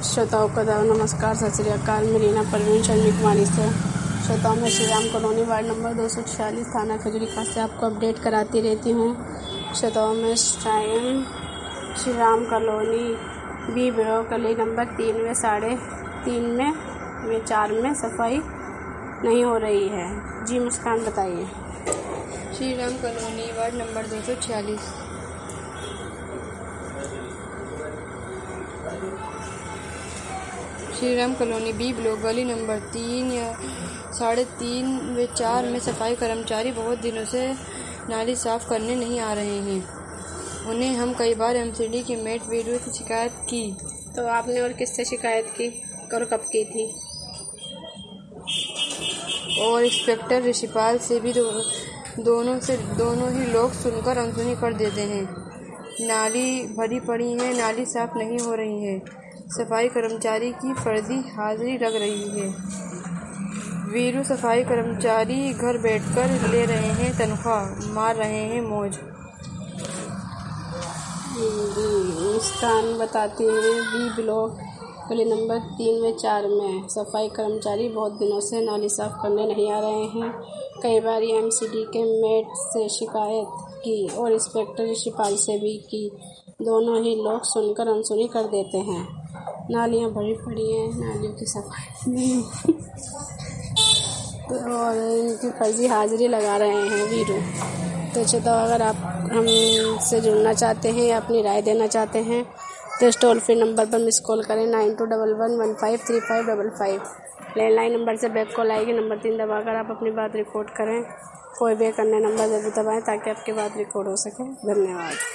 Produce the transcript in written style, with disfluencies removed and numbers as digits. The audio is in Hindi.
श्रोताओं को नमस्कार, सत श्री अकाल। मैं रीना परवीन शर्मी कुमारी से श्रोताओं में Shri Ram colony ward number 246 थाना खजूरी खास से आपको अपडेट कराती रहती हूँ। श्रोताओं में Shri Ram colony B block गली नंबर 3 में 3.5 में 4 में सफाई नहीं हो रही है। जी मुस्कान बताइए। Shri Ram colony ward number 246 Shri Ram colony B block गली नंबर 3 या 3.5 व 4 में सफाई कर्मचारी बहुत दिनों से नाली साफ करने नहीं आ रहे हैं। उन्हें हम कई बार एमसीडी के मेट वीरू से शिकायत की। तो आपने और किससे शिकायत की और कब की थी? और इंस्पेक्टर ऋषिपाल से भी दोनों ही लोग सुनकर अनसुनी कर देते हैं। नाली भरी पड़ी है, नाली साफ नहीं हो रही है। सफाई कर्मचारी की फर्जी हाजिरी लग रही है। वीरू सफाई कर्मचारी घर बैठकर ले रहे हैं तनख्वाह, मार रहे हैं मौज। मुस्कान बताती हैं बी ब्लॉक गली नंबर 3 में 4 में सफाई कर्मचारी बहुत दिनों से नाली साफ करने नहीं आ रहे हैं। कई बार एमसीडी के मेट से शिकायत की और इंस्पेक्टर ऋषिपाल से भी की। दोनों ही लोग सुनकर अनसुनी कर देते हैं। नालियाँ भरी पड़ी हैं, नालियों की सफाई नहीं और इनकी फर्जी हाजिरी लगा रहे हैं वीरू। तो अगर आप हमसे जुड़ना चाहते हैं या अपनी राय देना चाहते हैं तो टोल फ्री नंबर पर मिस कॉल करें 9211153555। लैंडलाइन नंबर से बैक कॉल आएगी। नंबर 3 दबाकर आप अपनी बात रिकॉर्ड करें। कोई भी अन्य नंबर जरूर दबाएं ताकि आपकी बात रिकॉर्ड हो सके। धन्यवाद।